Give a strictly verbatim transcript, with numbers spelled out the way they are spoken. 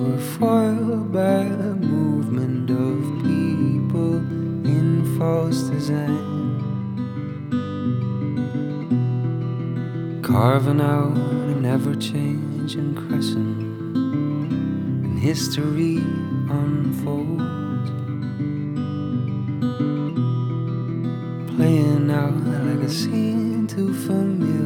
we're foiled by a movement of people in false design, carving out an ever-changing crescent, and history unfolds, playing out like a scene too familiar